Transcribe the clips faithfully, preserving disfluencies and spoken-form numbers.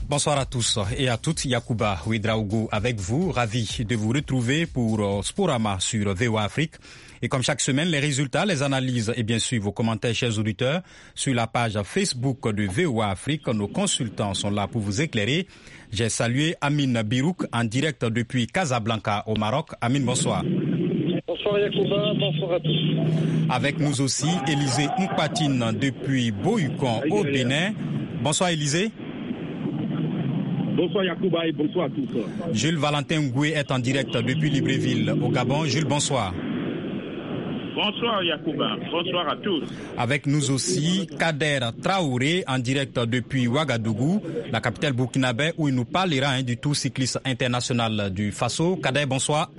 Bonsoir à tous et à toutes, Yacouba Ouedraogo avec vous, ravi de vous retrouver pour Sporama sur V O A Afrique. Et comme chaque semaine, les résultats, les analyses et bien sûr vos commentaires, chers auditeurs, sur la page Facebook de V O A Afrique. Nos consultants sont là pour vous éclairer. J'ai salué Amine Birouk en direct depuis Casablanca au Maroc. Amine, bonsoir. Bonsoir Yacouba, bonsoir à tous. Avec nous aussi, Élisée Mpatine depuis Boyukon au Bénin. Bonsoir Élisée. Bonsoir Yacouba et bonsoir à tous. Jules Valentin Ngoué est en direct depuis Libreville au Gabon. Jules, bonsoir. Bonsoir Yacouba, bonsoir à tous. Avec nous aussi Kader Traoré en direct depuis Ouagadougou, la capitale burkinabé, où il nous parlera hein, du Tour cycliste international du Faso. Kader, bonsoir.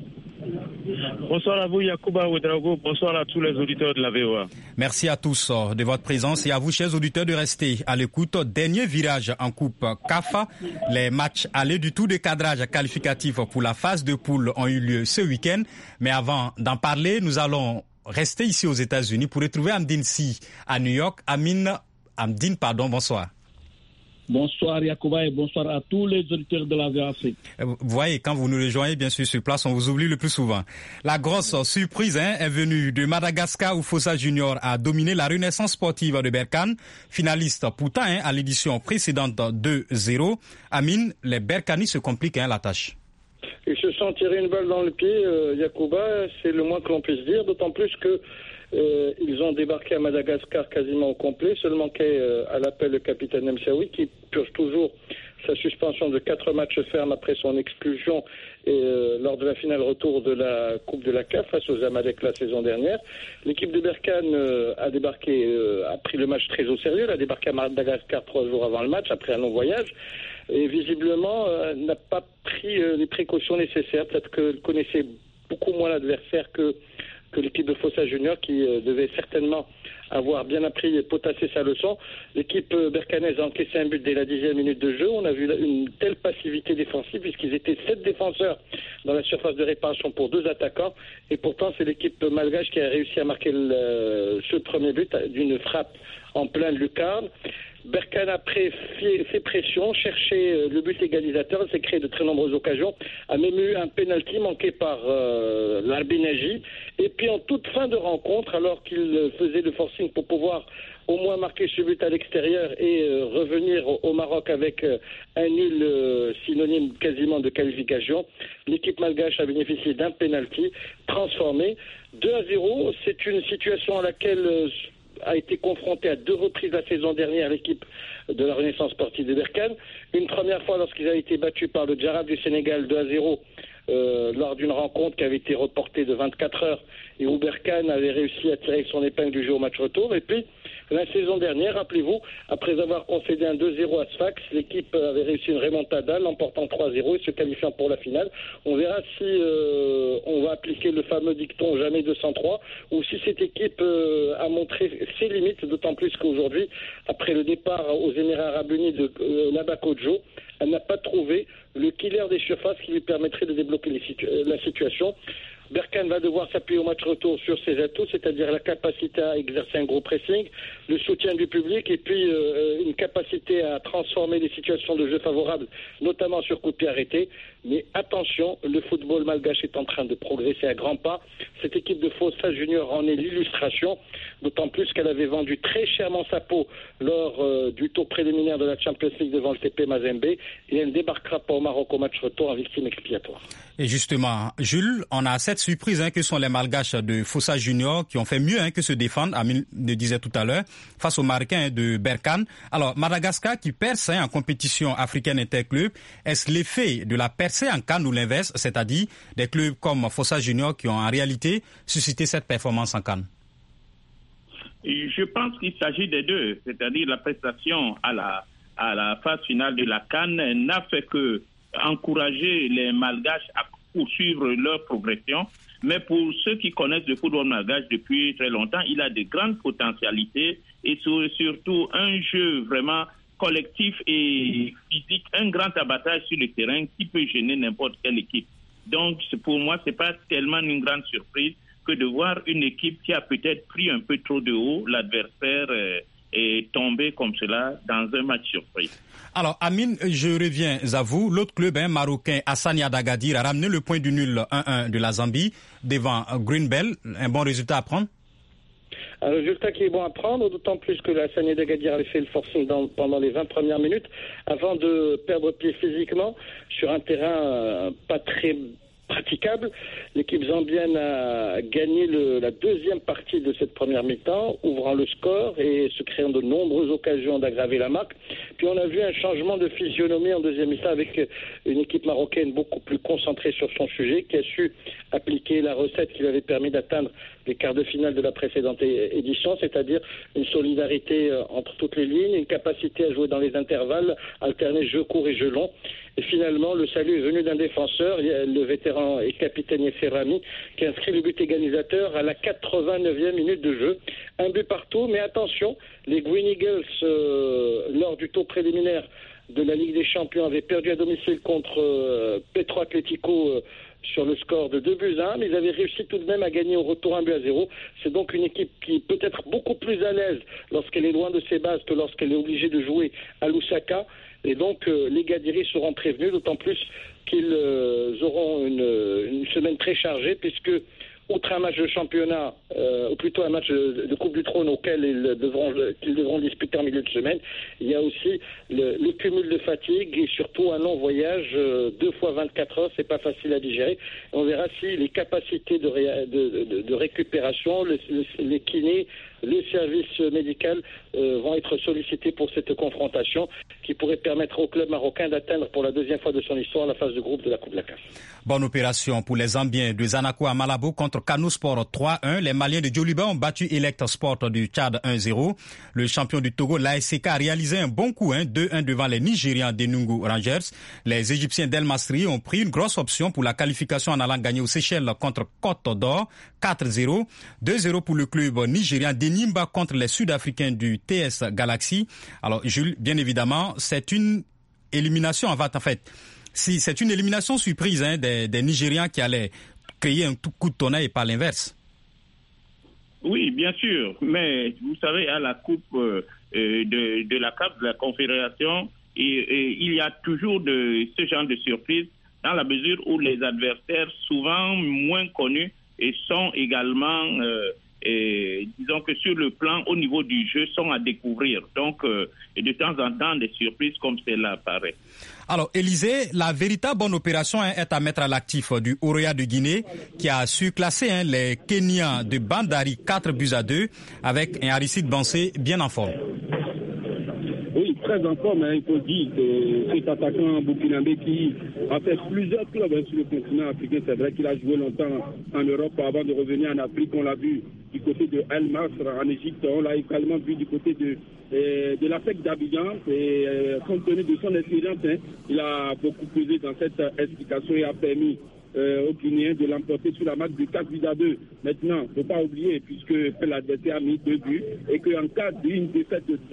Bonsoir à vous Yacouba Ouedraogo, bonsoir à tous les auditeurs de la V O A. Merci à tous de votre présence et à vous chers auditeurs de rester à l'écoute. Dernier virage en Coupe C A F. Les matchs allés du tour de cadrage qualificatif pour la phase de poule ont eu lieu ce week-end. Mais avant d'en parler, nous allons rester ici aux États-Unis pour retrouver Amdine Si à New York. Amine, Amdine, pardon, bonsoir. Bonsoir Yacouba et bonsoir à tous les auditeurs de la V O A Afrique. Vous voyez, quand vous nous rejoignez bien sûr sur place, on vous oublie le plus souvent. La grosse surprise hein, est venue de Madagascar où Fossa Junior a dominé la renaissance sportive de Berkane, finaliste pourtant hein, à l'édition précédente deux zéro. Amine, les Berkanis se compliquent hein, la tâche. Ils se sont tirés une balle dans le pied, euh, Yacouba, c'est le moins que l'on puisse dire, d'autant plus que Euh, ils ont débarqué à Madagascar quasiment au complet. Seul manquait euh, à l'appel le capitaine Mchaoui qui purge toujours sa suspension de quatre matchs fermes après son expulsion et, euh, lors de la finale retour de la Coupe de la C A F face aux Amalek la saison dernière. L'équipe de Berkane euh, a débarqué, euh, a pris le match très au sérieux. Elle a débarqué à Madagascar trois jours avant le match, après un long voyage. Et visiblement, euh, n'a pas pris euh, les précautions nécessaires. Peut-être qu'elle connaissait beaucoup moins l'adversaire que que l'équipe de Fossa Junior qui euh, devait certainement avoir bien appris et potassé sa leçon. L'équipe euh, berkanaise a encaissé un but dès la dixième minute de jeu. On a vu une telle passivité défensive puisqu'ils étaient sept défenseurs dans la surface de réparation pour deux attaquants. Et pourtant, c'est l'équipe malgache qui a réussi à marquer le, ce premier but d'une frappe en plein lucarne. Berkane a fait pression, cherché le but égalisateur, s'est créé de très nombreuses occasions, a même eu un penalty manqué par euh, l'Arbinaji. Et puis en toute fin de rencontre, alors qu'il faisait le forcing pour pouvoir au moins marquer ce but à l'extérieur et euh, revenir au, au Maroc avec euh, un nul euh, synonyme quasiment de qualification, l'équipe malgache a bénéficié d'un penalty transformé. deux à zéro, c'est une situation à laquelle euh, a été confronté à deux reprises la saison dernière l'équipe de la Renaissance sportive de Berkane. Une première fois lorsqu'ils avaient été battus par le Djarab du Sénégal deux à zéro euh, lors d'une rencontre qui avait été reportée de vingt-quatre heures et où Berkane avait réussi à tirer son épingle du jeu au match retour. Et puis la saison dernière, rappelez-vous, après avoir concédé un deux zéro à Sfax, l'équipe avait réussi une remontada, l'emportant trois zéro et se qualifiant pour la finale. On verra si euh, on va appliquer le fameux dicton jamais deux cent trois ou si cette équipe euh, a montré ses limites, d'autant plus qu'aujourd'hui, après le départ aux Émirats Arabes Unis de euh, Nabakodjo, elle n'a pas trouvé le killer des surfaces qui lui permettrait de débloquer les situ- la situation. Berkane va devoir s'appuyer au match retour sur ses atouts, c'est-à-dire la capacité à exercer un gros pressing, le soutien du public et puis euh, une capacité à transformer les situations de jeu favorables, notamment sur coup de pied arrêté. Mais attention, le football malgache est en train de progresser à grands pas. Cette équipe de Fossa Junior en est l'illustration, d'autant plus qu'elle avait vendu très chèrement sa peau lors euh, du tour préliminaire de la Champions League devant le T P Mazembe et elle ne débarquera pas au Maroc au match retour en victime expiatoire. Et justement, Jules, on a cette surprise hein, que sont les Malgaches de Fossa Junior qui ont fait mieux hein, que se défendre, Amine le disait tout à l'heure, face aux Marocains de Berkane. Alors, Madagascar qui perce hein, en compétition africaine interclub, est-ce l'effet de la percée en CAN ou l'inverse, c'est-à-dire des clubs comme Fossa Junior qui ont en réalité suscité cette performance en CAN? Je pense qu'il s'agit des deux, c'est-à-dire la prestation à la, à la phase finale de la CAN n'a fait que encourager les Malgaches à poursuivre leur progression. Mais pour ceux qui connaissent le football malgache depuis très longtemps, il a de grandes potentialités et surtout un jeu vraiment collectif et physique, un grand abattage sur le terrain qui peut gêner n'importe quelle équipe. Donc pour moi, c'est pas tellement une grande surprise que de voir une équipe qui a peut-être pris un peu trop de haut l'adversaire euh, et tomber comme cela dans un match surprise. Alors, Amine, je reviens à vous. L'autre club hein, marocain, Hassania d'Agadir, a ramené le point du nul un un de la Zambie devant Green Bell. Un bon résultat à prendre? Un résultat qui est bon à prendre, d'autant plus que la Hassania d'Agadir avait fait le forcing dans, pendant les vingt premières minutes avant de perdre pied physiquement sur un terrain euh, pas très praticable. L'équipe zambienne a gagné le, la deuxième partie de cette première mi-temps, ouvrant le score et se créant de nombreuses occasions d'aggraver la marque. Puis on a vu un changement de physionomie en deuxième mi-temps avec une équipe marocaine beaucoup plus concentrée sur son sujet, qui a su appliquer la recette qui lui avait permis d'atteindre les quarts de finale de la précédente édition, c'est-à-dire une solidarité entre toutes les lignes, une capacité à jouer dans les intervalles, alterner jeu court et jeu long. Et finalement, le salut est venu d'un défenseur, le vétéran et capitaine Yasser Rami, qui a inscrit le but égalisateur à la quatre-vingt-neuvième minute de jeu. Un but partout, mais attention, les Green Eagles, euh, lors du tour préliminaire de la Ligue des Champions, avaient perdu à domicile contre euh, Petro Atlético euh, sur le score de deux buts à un, mais ils avaient réussi tout de même à gagner au retour un but à zéro. C'est donc une équipe qui peut être beaucoup plus à l'aise lorsqu'elle est loin de ses bases que lorsqu'elle est obligée de jouer à Lusaka. Et donc, euh, les Gadiris seront prévenus, d'autant plus qu'ils euh, auront une, une semaine très chargée, puisque, outre un match de championnat, euh, ou plutôt un match de, de Coupe du Trône auquel ils devront, qu'ils devront disputer en milieu de semaine, il y a aussi le, le cumul de fatigue et surtout un long voyage, euh, deux fois vingt-quatre heures, c'est pas facile à digérer. On verra si les capacités de, ré, de, de, de récupération, le, le, les kinés, le service médical euh, vont être sollicités pour cette confrontation qui pourrait permettre au club marocain d'atteindre pour la deuxième fois de son histoire la phase de groupe de la Coupe de la C A F. Bonne opération pour les Zambiens de Zanaco à Malabo contre Kano Sport trois un. Les Maliens de Djoliba ont battu Elect Sport du Tchad un zéro. Le champion du Togo, l'A S C K, a réalisé un bon coup, hein, deux un devant les Nigérians d'Enungu Rangers. Les Égyptiens d'El Masri ont pris une grosse option pour la qualification en allant gagner aux Seychelles contre Côte d'Or quatre zéro. deux zéro pour le club nigérien d'Enimba contre les Sud-Africains du T S Galaxy. Alors, Jules, bien évidemment, c'est une élimination en fait. Si c'est une élimination surprise hein, des, des Nigérians qui allaient créer un tout coup de tonnerre et pas l'inverse. Oui, bien sûr. Mais vous savez, à la Coupe euh, de, de la C A F, de la Confédération, et, et, il y a toujours de ce genre de surprise dans la mesure où les adversaires, souvent moins connus, et sont également, euh, et, disons que sur le plan, au niveau du jeu, sont à découvrir. Donc, euh, et de temps en temps, des surprises comme celle-là apparaissent. Alors, Élisée, la véritable bonne opération hein, est à mettre à l'actif du Oroya de Guinée, qui a su classer hein, les Kenyans de Bandari quatre buts à deux, avec un Aristide Bansé bien en forme. Oui, très en forme, hein, il faut dire que cet attaquant burkinabé qui a fait plusieurs clubs hein, sur le continent africain, c'est vrai qu'il a joué longtemps en Europe avant de revenir en Afrique. On l'a vu du côté de El Masr en Égypte, on l'a également vu du côté de, euh, de la P E C d'Abidjan. Et euh, compte tenu de son expérience, hein, il a beaucoup pesé dans cette explication et a permis Euh, aux Guinéens de l'emporter sur la marque de quatre buts à deux. Maintenant, il ne faut pas oublier, puisque l'adversaire a mis deux buts, et qu'en cas d'une défaite de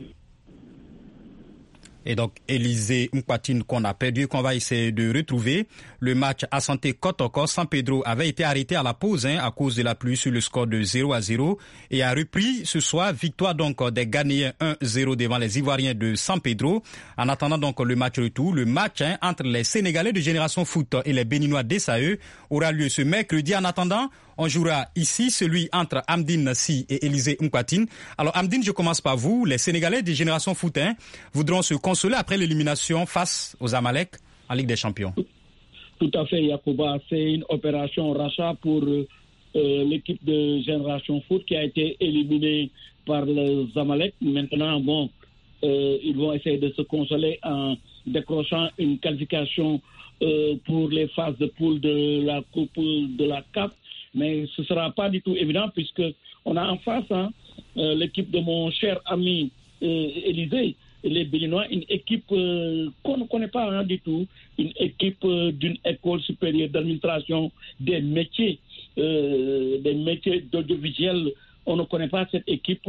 Et donc, Élisée Mkwatine qu'on a perdu, qu'on va essayer de retrouver. Le match à Santé Kotoko, San Pedro avait été arrêté à la pause hein, à cause de la pluie sur le score de zéro à zéro et a repris ce soir. Victoire donc des Ghanéens un zéro devant les Ivoiriens de San Pedro. En attendant donc le match retour, le match hein, entre les Sénégalais de Génération Foot et les Béninois d'E S A E aura lieu ce mercredi. En attendant, on jouera ici celui entre Amdine Si et Élisée Mkwatine. Alors Amdine, je commence par vous. Les Sénégalais de Génération Foot hein, voudront se consoler après l'élimination face aux Amalek en Ligue des Champions. Tout à fait, Yacouba. C'est une opération rachat pour euh, l'équipe de Génération Foot qui a été éliminée par les Amalek. Maintenant, bon, euh, ils vont essayer de se consoler en décrochant une qualification euh, pour les phases de poule de la Coupe de la C A F. Mais ce ne sera pas du tout évident puisque on a en face hein, euh, l'équipe de mon cher ami euh, Élisée, les Béninois, une équipe euh, qu'on ne connaît pas hein, du tout, une équipe euh, d'une école supérieure d'administration des métiers, euh, des métiers d'audiovisuel. On ne connaît pas cette équipe.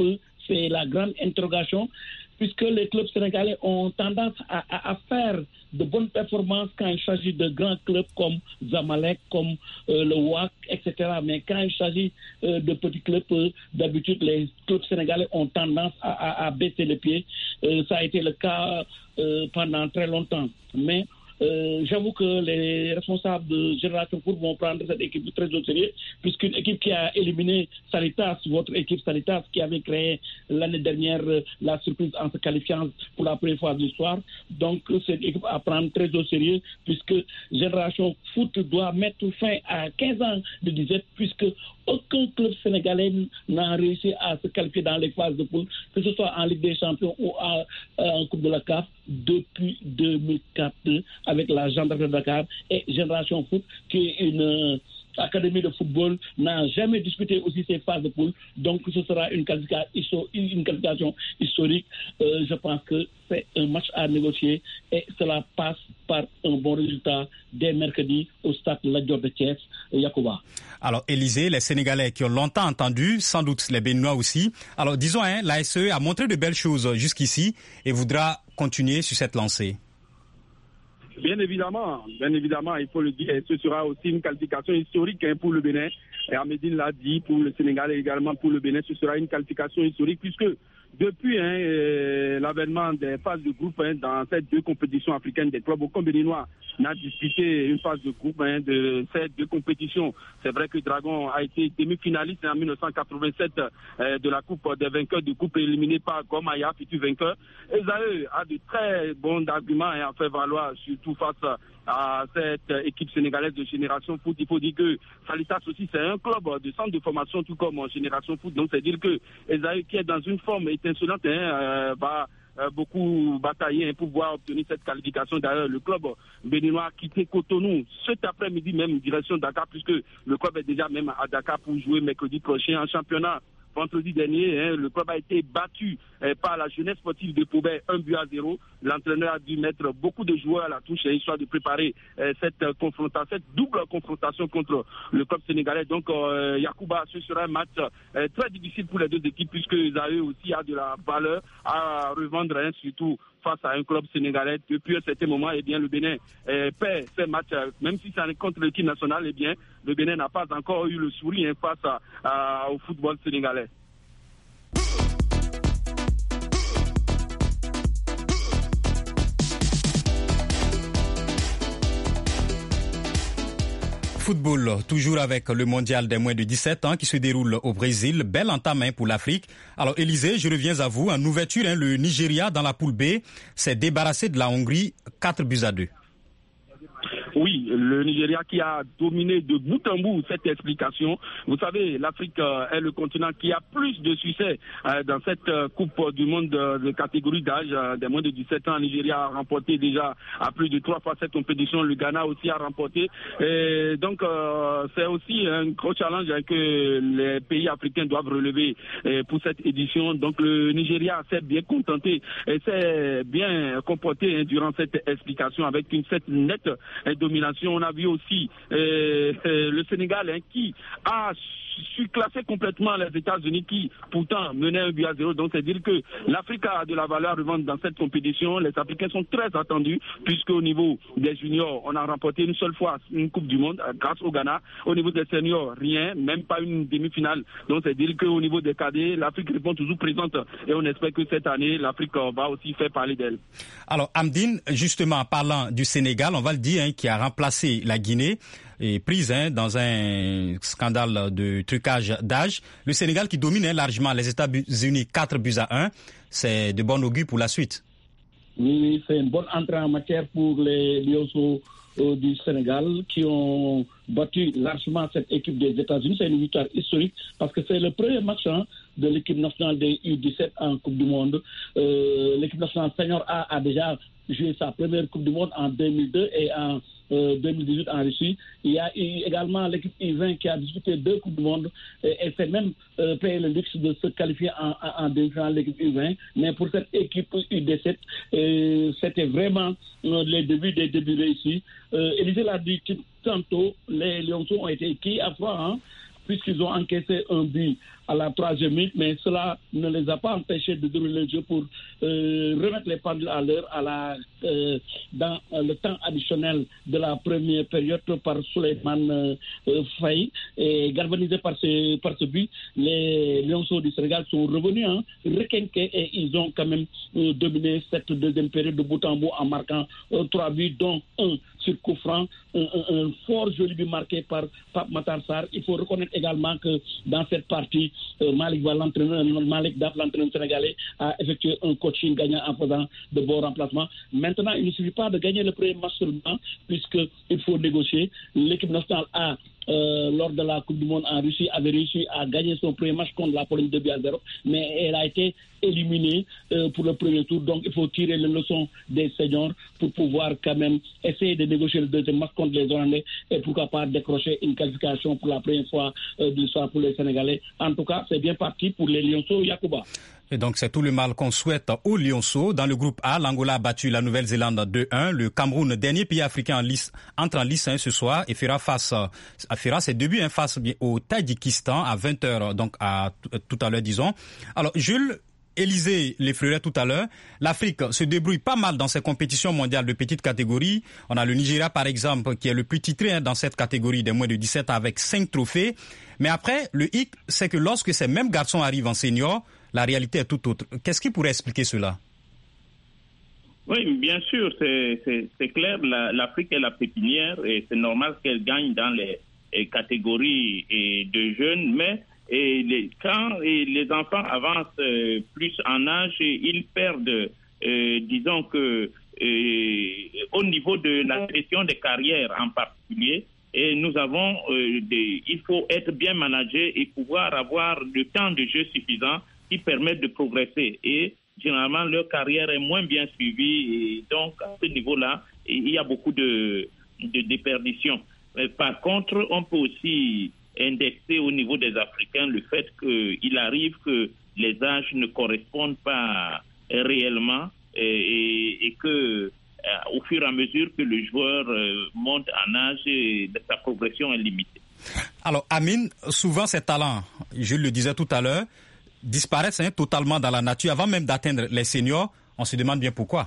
c'est la grande interrogation, puisque les clubs sénégalais ont tendance à, à, à faire de bonnes performances quand il s'agit de grands clubs comme Zamalek, comme euh, le W A C, et cetera. Mais quand il s'agit euh, de petits clubs, euh, d'habitude, les clubs sénégalais ont tendance à, à, à baisser les pieds. Euh, ça a été le cas euh, pendant très longtemps. Mais Euh, j'avoue que les responsables de Génération Foot vont prendre cette équipe très au sérieux, puisqu'une équipe qui a éliminé Sanitas, votre équipe Sanitas, qui avait créé l'année dernière la surprise en se qualifiant pour la première fois de l'histoire. Donc, cette équipe à prendre très au sérieux, puisque Génération Foot doit mettre fin à quinze ans de disette, puisque aucun club sénégalais n'a réussi à se qualifier dans les phases de poule, que ce soit en Ligue des Champions ou en, en Coupe de la C A F, depuis deux mille quatre, avec la Gendarmerie de Dakar et Génération Foot, qui est une euh, académie de football, n'a jamais disputé aussi ces phases de poule. Donc ce sera une qualification, une qualification historique. Euh, je pense que c'est un match à négocier et cela passe par un bon résultat dès mercredi au stade Lat Dior de Thiès, Yacouba. Alors, Élysée, les Sénégalais qui ont longtemps entendu, sans doute les Béninois aussi. Alors, disons, hein, l'A S E a montré de belles choses jusqu'ici et voudra continuer sur cette lancée. Bien évidemment, bien évidemment, il faut le dire, ce sera aussi une qualification historique hein, pour le Bénin. Et Ahmedine l'a dit, pour le Sénégal et également pour le Bénin, ce sera une qualification historique puisque depuis hein, euh, l'avènement des phases de groupe hein, dans ces deux compétitions africaines, des clubs aucun béninois n'a disputé une phase de groupe hein, de ces deux compétitions. C'est vrai que Dragon a été demi-finaliste en dix-neuf cent quatre-vingt-sept euh, de la Coupe des vainqueurs de coupe éliminé par Gomaya, futur vainqueur. Esaü a de très bons arguments hein, à faire valoir, surtout face à cette équipe sénégalaise de Génération Foot. Il faut dire que Salitas aussi, c'est un club de centre de formation, tout comme Génération Foot. Donc, c'est dire que Esaü, qui est dans une forme étincelante, hein, euh, va euh, beaucoup batailler hein, pour pouvoir obtenir cette qualification. D'ailleurs, le club béninois a quitté Cotonou cet après-midi même, direction Dakar, puisque le club est déjà même à Dakar pour jouer mercredi prochain en championnat. Vendredi dernier, hein, le club a été battu eh, par la jeunesse sportive de Paubert, un but à zéro. L'entraîneur a dû mettre beaucoup de joueurs à la touche, hein, histoire de préparer eh, cette euh, confrontation, cette double confrontation contre le club sénégalais. Donc, euh, Yacouba, ce sera un match euh, très difficile pour les deux équipes, puisque Esaü aussi a de la valeur à revendre, hein, surtout face à un club sénégalais. Depuis un certain moment, eh bien, le Bénin eh, perd ces matchs, même si c'est contre l'équipe nationale, eh bien, le Bénin n'a pas encore eu le sourire hein, face à, à, au football sénégalais. Football, toujours avec le mondial des moins de dix-sept ans qui se déroule au Brésil. Belle entame hein, pour l'Afrique. Alors, Élysée, je reviens à vous. En ouverture, hein, le Nigeria, dans la poule B, s'est débarrassé de la Hongrie, quatre buts à deux. Oui, le Nigeria qui a dominé de bout en bout cette explication. Vous savez, l'Afrique euh, est le continent qui a plus de succès euh, dans cette euh, Coupe du Monde de, de catégorie d'âge euh, des moins de dix-sept ans. Le Nigeria a remporté déjà à plus de trois fois cette compétition. Le Ghana aussi a remporté. Et donc, euh, c'est aussi un gros challenge hein, que les pays africains doivent relever euh, pour cette édition. Donc, le Nigeria s'est bien contenté et s'est bien comporté hein, durant cette explication avec une cette nette hein, domination. On a vu aussi euh, euh, le Sénégal hein, qui a surclassé complètement les États-Unis qui pourtant menaient un but à zéro. Donc c'est dire que l'Afrique a de la valeur à revendre dans cette compétition. Les Africains sont très attendus puisque au niveau des juniors, on a remporté une seule fois une Coupe du Monde euh, grâce au Ghana. Au niveau des seniors, rien, même pas une demi-finale. Donc c'est dire qu'au niveau des cadets, l'Afrique répond toujours présente et on espère que cette année, l'Afrique va aussi faire parler d'elle. Alors Amdine, justement en parlant du Sénégal, on va le dire, hein, qui a remplacé la Guinée et prise hein, dans un scandale de trucage d'âge. Le Sénégal qui domine hein, largement les États-Unis quatre buts à un. C'est de bon augure pour la suite. Oui, oui, c'est une bonne entrée en matière pour les Lionceaux euh, du Sénégal qui ont battu largement cette équipe des États-Unis. C'est une victoire historique parce que c'est le premier match hein, de l'équipe nationale des U dix-sept en Coupe du Monde. Euh, l'équipe nationale senior A a déjà joué sa première Coupe du Monde en deux mille deux et en euh, deux mille dix-huit en Russie. Il y a eu également l'équipe U vingt qui a disputé deux Coupes du Monde et elle s'est même euh, payé le luxe de se qualifier en, en, en demi-finale l'équipe U vingt. Mais pour cette équipe U dix-sept, euh, c'était vraiment euh, les débuts des débuts réussis. Euh, Élysée l'a dit tantôt, les Lionceaux ont été qui à froid, hein, puisqu'ils ont encaissé un but à la troisième minute, mais cela ne les a pas empêchés de dérouler le jeu pour euh, remettre les pendules à l'heure à la, euh, dans euh, le temps additionnel de la première période par Souleymane euh, Faye. Et galvanisés par ce, par ce but, les Lionceaux du Sénégal sont revenus, hein, requinqués, et ils ont quand même euh, dominé cette deuxième période de bout en bout en marquant euh, trois buts, dont un sur coup franc, un, un, un fort joli but marqué par Pape Matar Sarr. Il faut reconnaître également que dans cette partie, euh, Malick Ba, l'entraîneur, Malick Daf, l'entraîneur sénégalais, a effectué un coaching gagnant en faisant de bons remplacements. Maintenant, il ne suffit pas de gagner le premier match seulement, puisqu'il faut négocier. L'équipe nationale a Euh, lors de la Coupe du Monde en Russie, avait réussi à gagner son premier match contre la Pologne deux buts à zéro, mais elle a été éliminée euh, pour le premier tour. Donc il faut tirer les leçons des seniors pour pouvoir quand même essayer de négocier le deuxième match contre les Hollandais et pourquoi pas décrocher une qualification pour la première fois euh, de l'histoire pour les Sénégalais. En tout cas, c'est bien parti pour les Lionceaux Yacouba. Et donc, c'est tout le mal qu'on souhaite aux Lionceaux. Dans le groupe A, l'Angola a battu la Nouvelle-Zélande deux un. Le Cameroun, dernier pays africain en lice, entre en lice hein, ce soir et fera face, fera ses débuts hein, face au Tadjikistan à vingt heures, donc à tout à l'heure, disons. Alors, Jules, Élisée l'effleurait tout à l'heure. L'Afrique se débrouille pas mal dans ces compétitions mondiales de petite catégorie. On a le Nigeria, par exemple, qui est le plus titré hein, dans cette catégorie des moins de dix-sept avec cinq trophées. Mais après, le hic, c'est que lorsque ces mêmes garçons arrivent en senior, la réalité est tout autre. Qu'est-ce qui pourrait expliquer cela? Oui, bien sûr, c'est, c'est, c'est clair. La, L'Afrique est la pépinière et c'est normal qu'elle gagne dans les, les catégories et de jeunes. Mais et les, quand et les enfants avancent euh, plus en âge, ils perdent, euh, disons que euh, au niveau de la gestion des carrières en particulier. Et nous avons, euh, des, il faut être bien managé et pouvoir avoir le temps de jeu suffisant qui permettent de progresser. Et généralement, leur carrière est moins bien suivie. Et donc, à ce niveau-là, il y a beaucoup de, de déperdition. Mais par contre, on peut aussi indexer au niveau des Africains le fait qu'il arrive que les âges ne correspondent pas réellement et, et, et que au fur et à mesure que le joueur monte en âge, sa progression est limitée. Alors, Amine, souvent ces talents, je le disais tout à l'heure, disparaissent hein, totalement dans la nature avant même d'atteindre les seniors. On se demande bien pourquoi.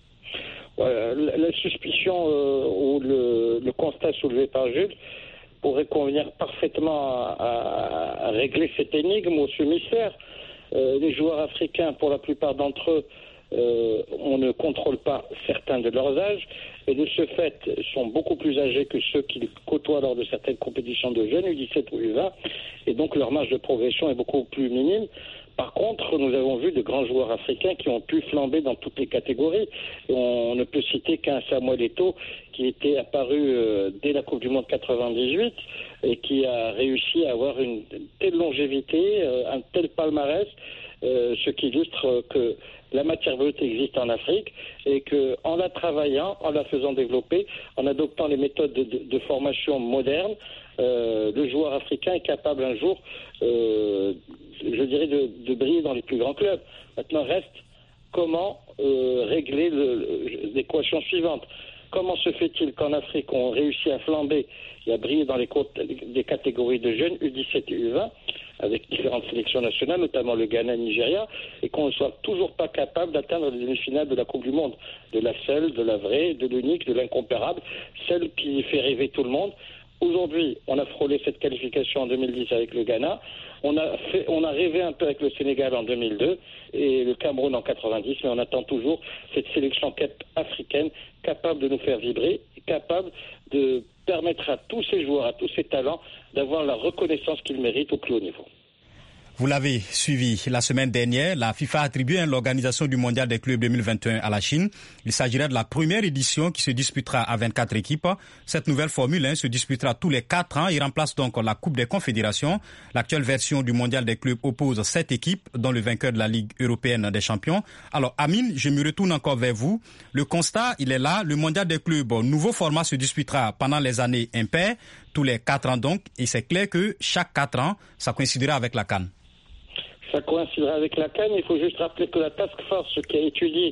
Ouais, la, la suspicion euh, ou le, le constat soulevé par Jules pourrait convenir parfaitement à, à, à régler cette énigme ou ce mystère. Euh, les joueurs africains, pour la plupart d'entre eux, Euh, on ne contrôle pas certains de leurs âges et de ce fait sont beaucoup plus âgés que ceux qu'ils côtoient lors de certaines compétitions de jeunes, U dix-sept ou U vingt, et donc leur marge de progression est beaucoup plus minime. Par contre, nous avons vu de grands joueurs africains qui ont pu flamber dans toutes les catégories. On ne peut citer qu'un Samuel Eto'o qui était apparu euh, dès la Coupe du Monde quatre-vingt-dix-huit et qui a réussi à avoir une telle longévité, euh, un tel palmarès, euh, ce qui illustre que la matière brute existe en Afrique et qu'en la travaillant, en la faisant développer, en adoptant les méthodes de, de, de formation modernes, euh, le joueur africain est capable un jour, euh, je dirais, de, de briller dans les plus grands clubs. Maintenant reste comment euh, régler le, l'équation suivante. Comment se fait-il qu'en Afrique, on réussit à flamber et à briller dans les, les catégories de jeunes U dix-sept et U vingt avec différentes sélections nationales, notamment le Ghana et le Nigeria, et qu'on ne soit toujours pas capable d'atteindre les demi-finales de la Coupe du Monde, de la seule, de la vraie, de l'unique, de l'incomparable, celle qui fait rêver tout le monde. Aujourd'hui, on a frôlé cette qualification en deux mille dix avec le Ghana, on a, fait, on a rêvé un peu avec le Sénégal en deux mille deux et le Cameroun en quatre-vingt-dix, mais on attend toujours cette sélection africaine capable de nous faire vibrer, capable de permettre à tous ces joueurs, à tous ces talents, d'avoir la reconnaissance qu'ils méritent au plus haut niveau. Vous l'avez suivi la semaine dernière, la FIFA a attribué hein, l'organisation du Mondial des clubs deux mille vingt et un à la Chine. Il s'agirait de la première édition qui se disputera à vingt-quatre équipes. Cette nouvelle formule hein, se disputera tous les quatre ans. Il remplace donc la Coupe des Confédérations. L'actuelle version du Mondial des clubs oppose sept équipes, dont le vainqueur de la Ligue européenne des champions. Alors Amine, je me retourne encore vers vous. Le constat, il est là. Le Mondial des clubs, nouveau format, se disputera pendant les années impaires, tous les quatre ans donc. Et c'est clair que chaque quatre ans, ça coïncidera avec la CAN. Ça coïncidera avec la CAN. Il faut juste rappeler que la task force qui a étudié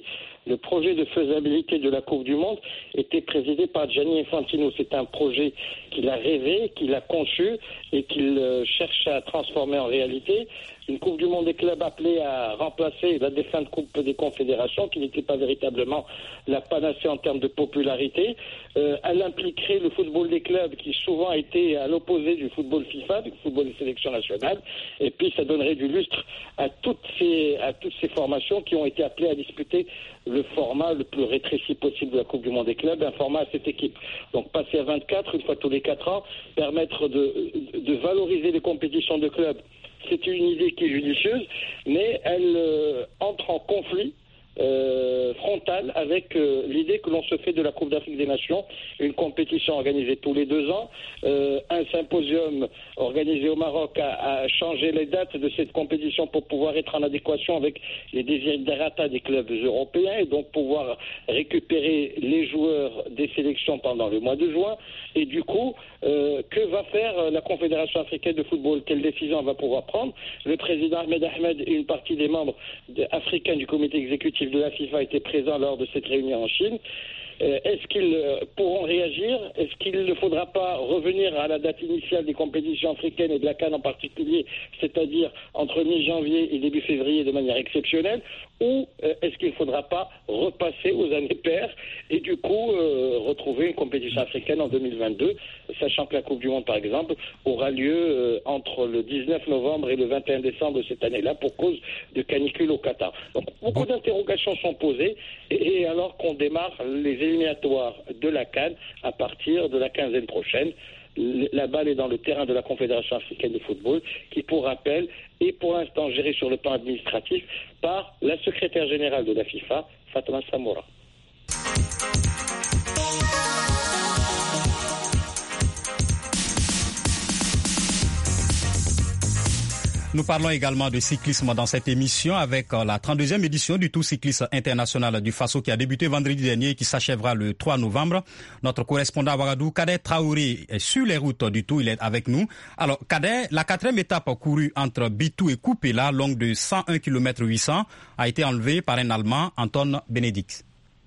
le projet de faisabilité de la Coupe du Monde était présidé par Gianni Infantino. C'est un projet qu'il a rêvé, qu'il a conçu et qu'il euh, cherche à transformer en réalité. Une Coupe du Monde des clubs appelée à remplacer la défunte Coupe des Confédérations, qui n'était pas véritablement la panacée en termes de popularité. Euh, elle impliquerait le football des clubs, qui souvent a été à l'opposé du football FIFA, du football des sélections nationales. Et puis ça donnerait du lustre à toutes ces, à toutes ces formations qui ont été appelées à disputer le format le plus rétréci possible de la Coupe du Monde des clubs, un format à cette équipe. Donc passer à vingt-quatre, une fois tous les quatre ans, permettre de, de valoriser les compétitions de clubs. C'est une idée qui est judicieuse, mais elle euh, entre en conflit euh, frontal avec euh, l'idée que l'on se fait de la Coupe d'Afrique des Nations, une compétition organisée tous les deux ans, euh, un symposium organisé au Maroc a, a changé les dates de cette compétition pour pouvoir être en adéquation avec les desiderata des clubs européens et donc pouvoir récupérer les joueurs des sélections pendant le mois de juin. Et du coup, euh, que va faire la Confédération africaine de football? Quelle décision elle va pouvoir prendre? Le président Ahmed Ahmed et une partie des membres de, africains du comité exécutif de la FIFA étaient présents lors de cette réunion en Chine. Euh, est-ce qu'ils euh, pourront réagir? Est-ce qu'il ne faudra pas revenir à la date initiale des compétitions africaines et de la CAN en particulier, c'est-à-dire entre mi-janvier et début février de manière exceptionnelle? Ou euh, est-ce qu'il ne faudra pas repasser aux années paires et du coup euh, retrouver une compétition africaine en deux mille vingt-deux, sachant que la Coupe du Monde, par exemple, aura lieu euh, entre le dix-neuf novembre et le vingt et un décembre de cette année-là pour cause de canicule au Qatar. Donc beaucoup d'interrogations sont posées et, et alors qu'on démarre les éliminatoires de la CAN à partir de la quinzaine prochaine. La balle est dans le terrain de la Confédération africaine de football, qui, pour rappel, est pour l'instant gérée sur le plan administratif par la secrétaire générale de la FIFA, Fatma Samoura. Nous parlons également de cyclisme dans cette émission avec la trente-deuxième édition du Tour cycliste international du Faso qui a débuté vendredi dernier et qui s'achèvera le trois novembre. Notre correspondant à Ouagadougou, Kader Traoré, est sur les routes du Tour. Il est avec nous. Alors, Kader, la quatrième étape courue entre Bitou et Koupela, longue de cent un kilomètres huit cents, a été enlevée par un Allemand, Anton Benedikt.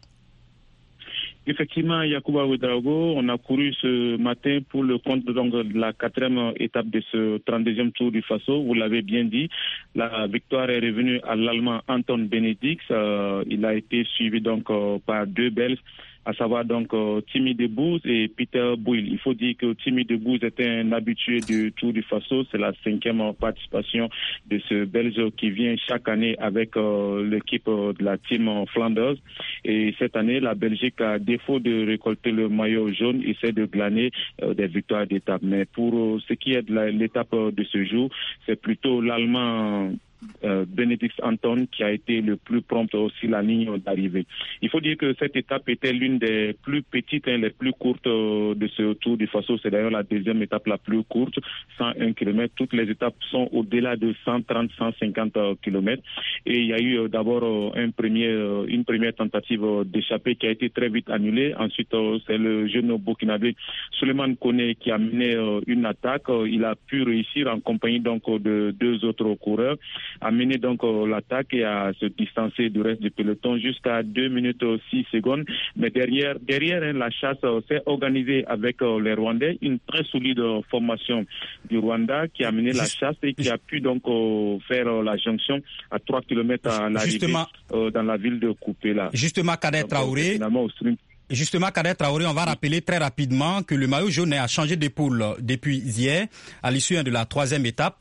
Effectivement, Yacouba Ouedraogo, on a couru ce matin pour le compte donc, de la quatrième étape de ce trente-deuxième Tour du Faso. Vous l'avez bien dit, la victoire est revenue à l'Allemand Anton Benedikt. Euh, il a été suivi donc euh, par deux Belges, à savoir donc euh, Timmy Debouze et Peter Bouil. Il faut dire que Timmy Debouze était un habitué du Tour du Faso. C'est la cinquième participation de ce Belge qui vient chaque année avec euh, l'équipe euh, de la team Flanders. Et cette année, la Belgique, à défaut de récolter le maillot jaune, essaie de glaner euh, des victoires d'étape. Mais pour euh, ce qui est de la, l'étape euh, de ce jour, c'est plutôt l'Allemand Euh, Benedikt Anton qui a été le plus prompt aussi la ligne d'arrivée. Il faut dire que cette étape était l'une des plus petites, hein, les plus courtes euh, de ce Tour du Faso. C'est d'ailleurs la deuxième étape la plus courte, cent un kilomètres. Toutes les étapes sont au-delà de cent trente à cent cinquante euh, kilomètres. Et il y a eu euh, d'abord euh, un premier, euh, une première tentative euh, d'échapper qui a été très vite annulée. Ensuite, euh, c'est le jeune burkinabé Suleiman Kone qui a mené euh, une attaque. Euh, il a pu réussir en compagnie donc de deux autres coureurs à mener donc euh, l'attaque et à se distancer du reste du peloton jusqu'à deux minutes six secondes. Mais derrière, derrière hein, la chasse euh, s'est organisée avec euh, les Rwandais, une très solide euh, formation du Rwanda qui a mené Juste, la chasse et qui a pu donc euh, faire euh, la jonction à trois kilomètres à l'arrivée euh, dans la ville de Koupela. Justement, Kader Traoré. Justement, Kader Traoré, on va rappeler très rapidement que le maillot jaune a changé d'épaule depuis hier à l'issue de la troisième étape.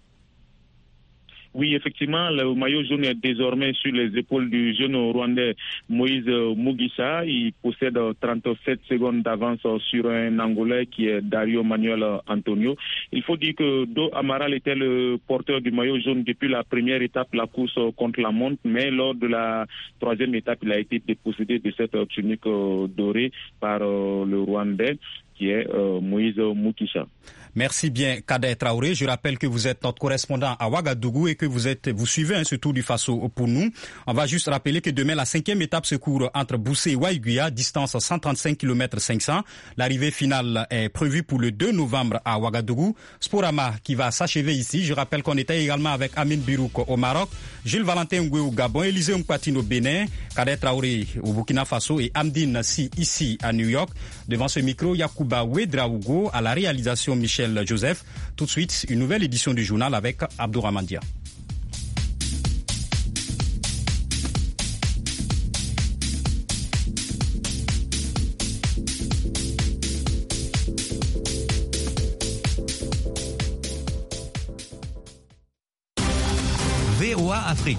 Oui, effectivement, le maillot jaune est désormais sur les épaules du jeune Rwandais Moïse Mugisha. Il possède trente-sept secondes d'avance sur un Angolais qui est Dario Manuel Antonio. Il faut dire que Do Amaral était le porteur du maillot jaune depuis la première étape, la course contre la montre, mais lors de la troisième étape, il a été dépossédé de cette tunique dorée par le Rwandais qui est euh, Moïse Mukisha. Merci bien, Kader Traoré. Je rappelle que vous êtes notre correspondant à Ouagadougou et que vous êtes, vous suivez hein, ce Tour du Faso pour nous. On va juste rappeler que demain, la cinquième étape se court entre Boussé et Waïguia, distance cent trente-cinq kilomètres cinq cents. L'arrivée finale est prévue pour le deux novembre à Ouagadougou. Sporama qui va s'achever ici. Je rappelle qu'on était également avec Amine Birouk au Maroc, Gilles Valentin Ngoué au Gabon, Élisée Mkwatine au Bénin, Kader Traoré au Burkina Faso et Amdine Si ici à New York. Devant ce micro, Yacouba Ouedraogo, à la réalisation Michel Joseph. Tout de suite, une nouvelle édition du journal avec Abdourahmane Dia. V O A Afrique.